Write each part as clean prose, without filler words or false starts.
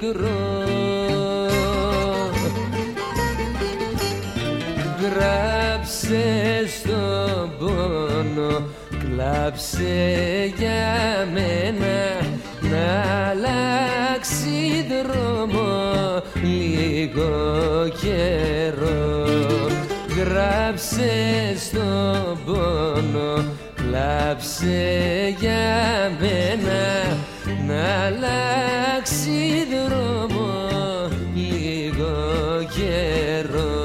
μικρό. Γράψε στον πόνο, κλάψε για μένα, να αλλάξει δρόμο λίγο καιρό. Γράψε στον πόνο, κλάψε για μένα, να αλλάξει δρόμο λίγο καιρό.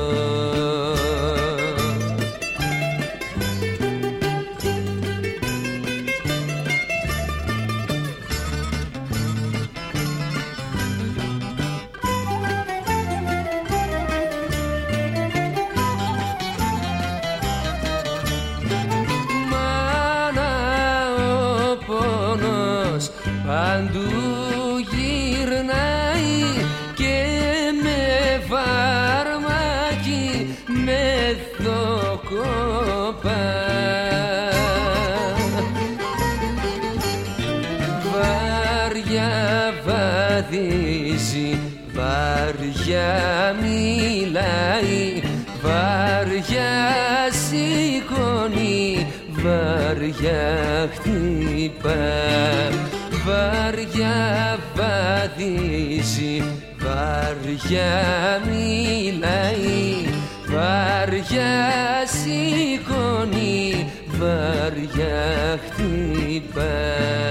Παντού γυρνάει και με φαρμάκι μεθοκόπα. Βάρια βαδίζει, βάρια μιλάει, βάρια σηκώνει, βάρια χτυπά. Βάρια βαδίζει, βάρια μιλάει, βάρια σηκώνει, βάρια χτυπά.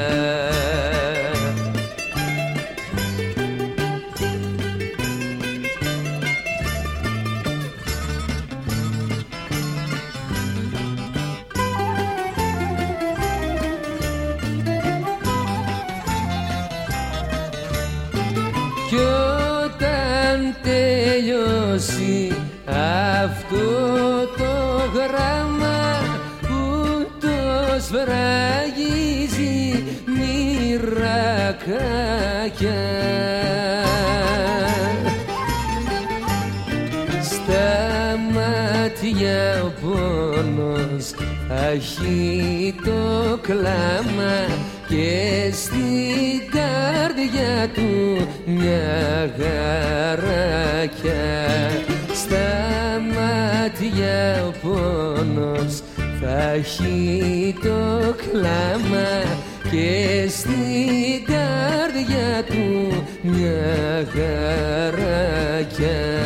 Κι όταν τελειώσει αυτό το γράμμα που το σφραγίζει μοιρακάκια, στα μάτια ο πόνος θα έχει το κλάμα και στην καρδιά του μια χαράκια. Στα μάτια ο πόνος θα έχει το κλάμα και στην καρδιά του μια χαράκια.